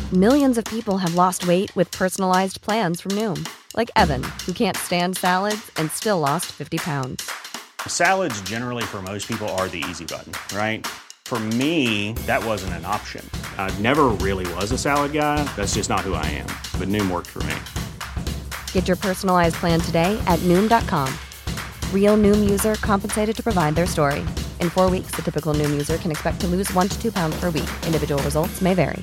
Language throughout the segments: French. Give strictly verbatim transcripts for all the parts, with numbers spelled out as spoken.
Millions of people have lost weight with personalized plans from Noom. Like Evan, who can't stand salads and still lost fifty pounds. Salads generally for most people are the easy button, right? For me, that wasn't an option. I never really was a salad guy. That's just not who I am. But Noom worked for me. Get your personalized plan today at Noom dot com. Real Noom user compensated to provide their story. In four weeks, the typical Noom user can expect to lose one to two pounds per week. Individual results may vary.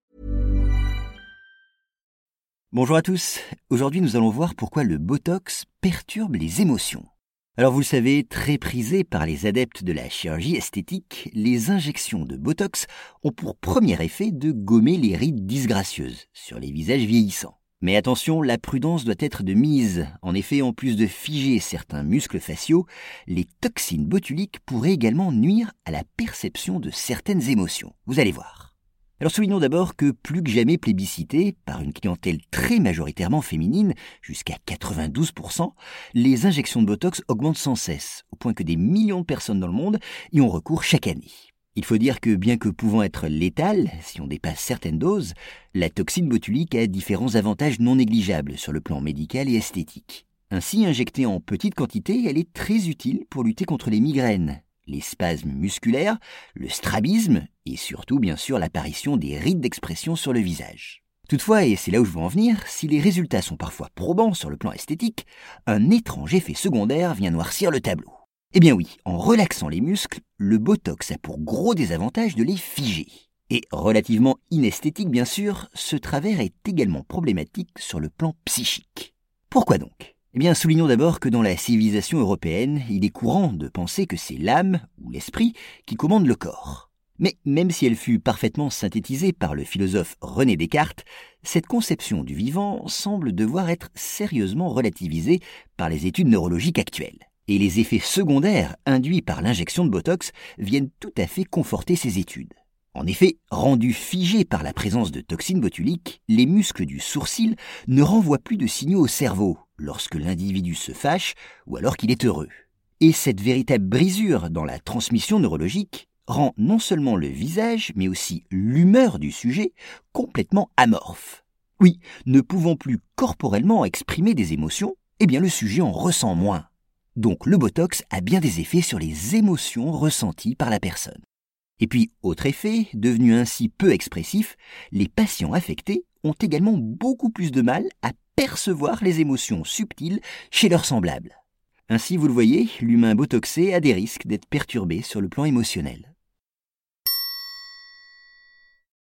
Bonjour à tous. Aujourd'hui, nous allons voir pourquoi le Botox perturbe les émotions. Alors vous le savez, très prisé par les adeptes de la chirurgie esthétique, les injections de Botox ont pour premier effet de gommer les rides disgracieuses sur les visages vieillissants. Mais attention, la prudence doit être de mise. En effet, en plus de figer certains muscles faciaux, les toxines botuliques pourraient également nuire à la perception de certaines émotions. Vous allez voir. Alors soulignons d'abord que plus que jamais plébiscité par une clientèle très majoritairement féminine, jusqu'à quatre-vingt-douze pour cent, les injections de Botox augmentent sans cesse, au point que des millions de personnes dans le monde y ont recours chaque année. Il faut dire que bien que pouvant être létale, si on dépasse certaines doses, la toxine botulique a différents avantages non négligeables sur le plan médical et esthétique. Ainsi, injectée en petite quantité, elle est très utile pour lutter contre les migraines, les spasmes musculaires, le strabisme et surtout bien sûr l'apparition des rides d'expression sur le visage. Toutefois, et c'est là où je veux en venir, si les résultats sont parfois probants sur le plan esthétique, un étrange effet secondaire vient noircir le tableau. Eh bien oui, en relaxant les muscles, le Botox a pour gros désavantage de les figer. Et relativement inesthétique bien sûr, ce travers est également problématique sur le plan psychique. Pourquoi donc ? Eh bien, soulignons d'abord que dans la civilisation européenne, il est courant de penser que c'est l'âme, ou l'esprit, qui commande le corps. Mais même si elle fut parfaitement synthétisée par le philosophe René Descartes, cette conception du vivant semble devoir être sérieusement relativisée par les études neurologiques actuelles. Et les effets secondaires induits par l'injection de Botox viennent tout à fait conforter ces études. En effet, rendus figés par la présence de toxines botuliques, les muscles du sourcil ne renvoient plus de signaux au cerveau lorsque l'individu se fâche ou alors qu'il est heureux. Et cette véritable brisure dans la transmission neurologique rend non seulement le visage, mais aussi l'humeur du sujet complètement amorphe. Oui, ne pouvant plus corporellement exprimer des émotions, eh bien le sujet en ressent moins. Donc le Botox a bien des effets sur les émotions ressenties par la personne. Et puis, autre effet, devenu ainsi peu expressif, les patients affectés ont également beaucoup plus de mal à percevoir les émotions subtiles chez leurs semblables. Ainsi, vous le voyez, l'humain botoxé a des risques d'être perturbé sur le plan émotionnel.